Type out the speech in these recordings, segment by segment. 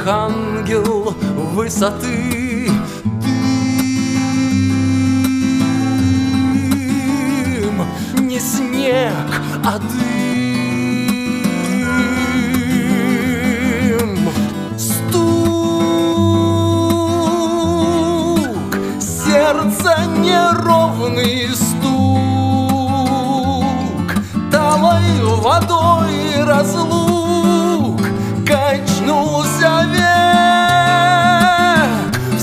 архангел высоты. Дым, не снег, а дым. Стук, сердце неровный стук, талой водой разлук качнулся век в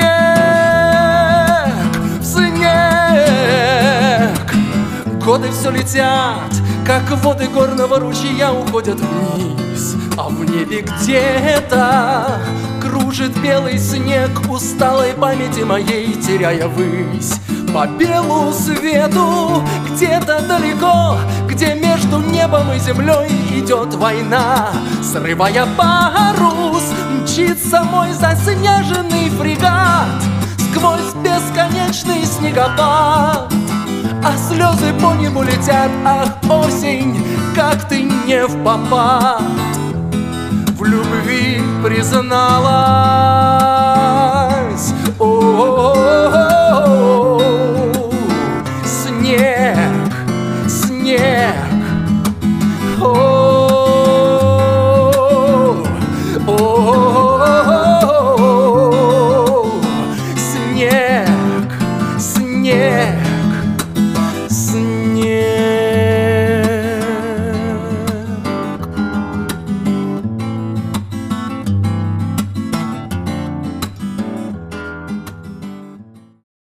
снег, в снег. Годы все летят, как воды горного ручья уходят вниз, а в небе где-то кружит белый снег усталой памяти моей, теряя высь. По белу свету где-то далеко, где между небом и землей идет война, срывая парус, мчится мой заснеженный фрегат сквозь бесконечный снегопад. А слезы по небу летят, ах, осень, как ты не впопад. В любви призналась, о-о-о-о. Снег, снег, о-о-о-о. Снег, снег.